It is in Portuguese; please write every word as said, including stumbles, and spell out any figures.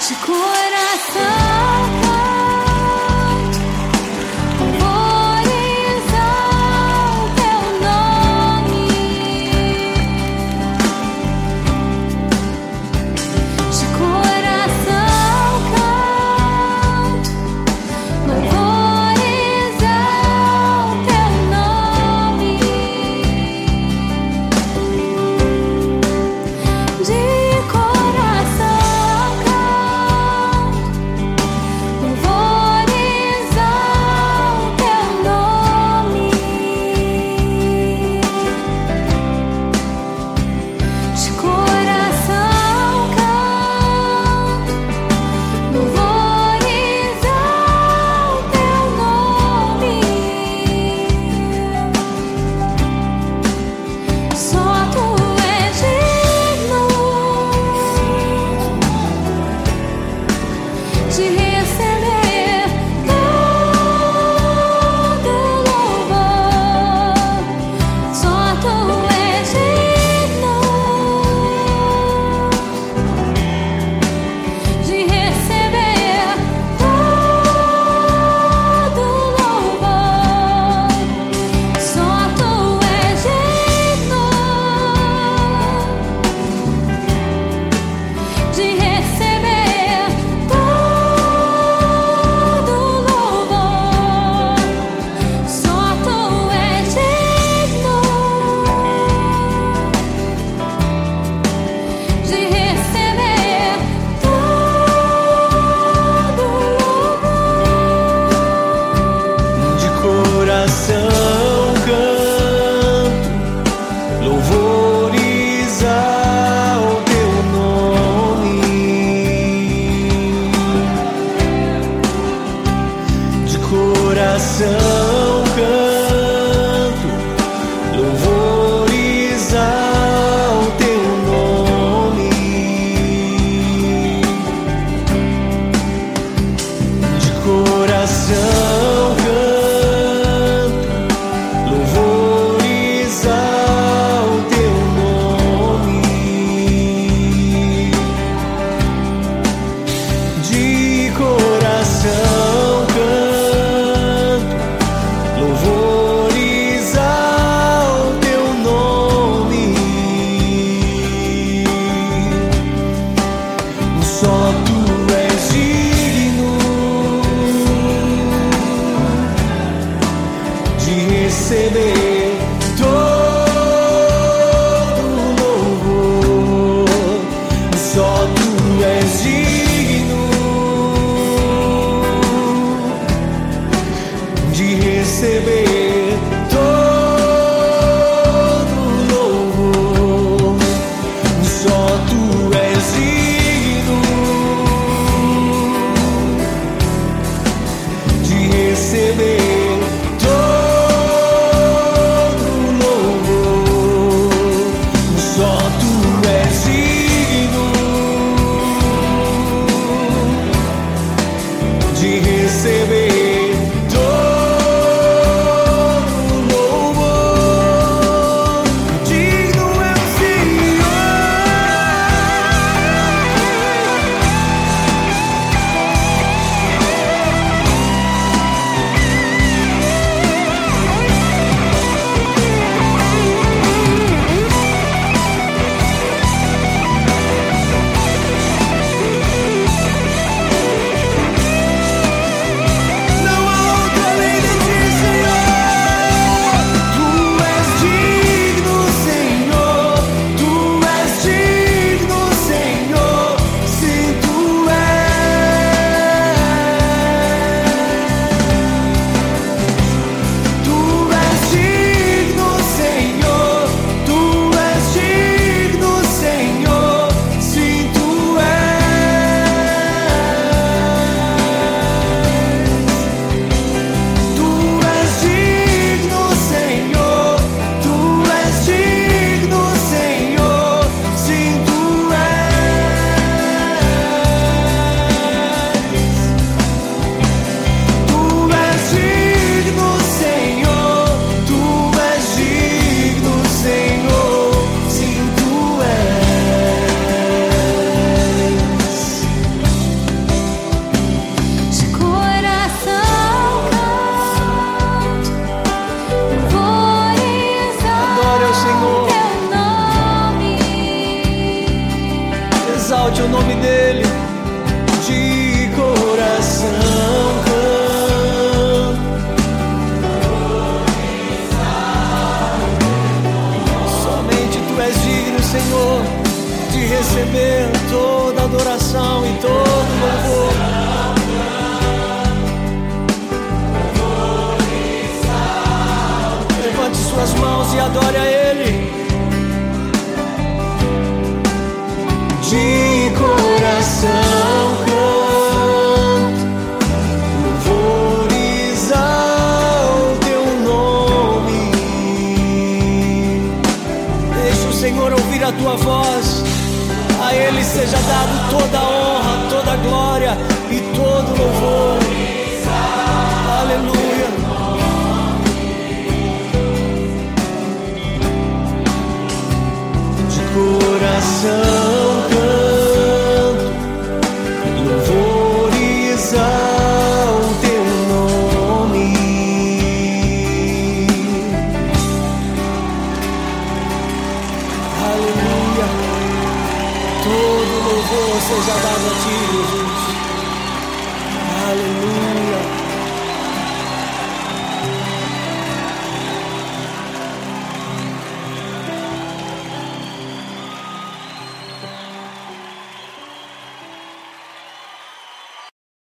De coração canto, valorizar o teu nome. De coração canto, valorizar o teu nome. De coração canto, exalte o nome dele. De coração canto. Somente tu és digno, Senhor, de receber toda adoração e todo louvor. Levante suas mãos e adore a Ele. De coração canto louvores ao teu nome. Deixa o Senhor ouvir a tua voz. A Ele seja dado toda a honra, toda a glória e todo louvor. Aleluia. Coração canto louvores ao teu nome. Aleluia. Todo louvor seja dado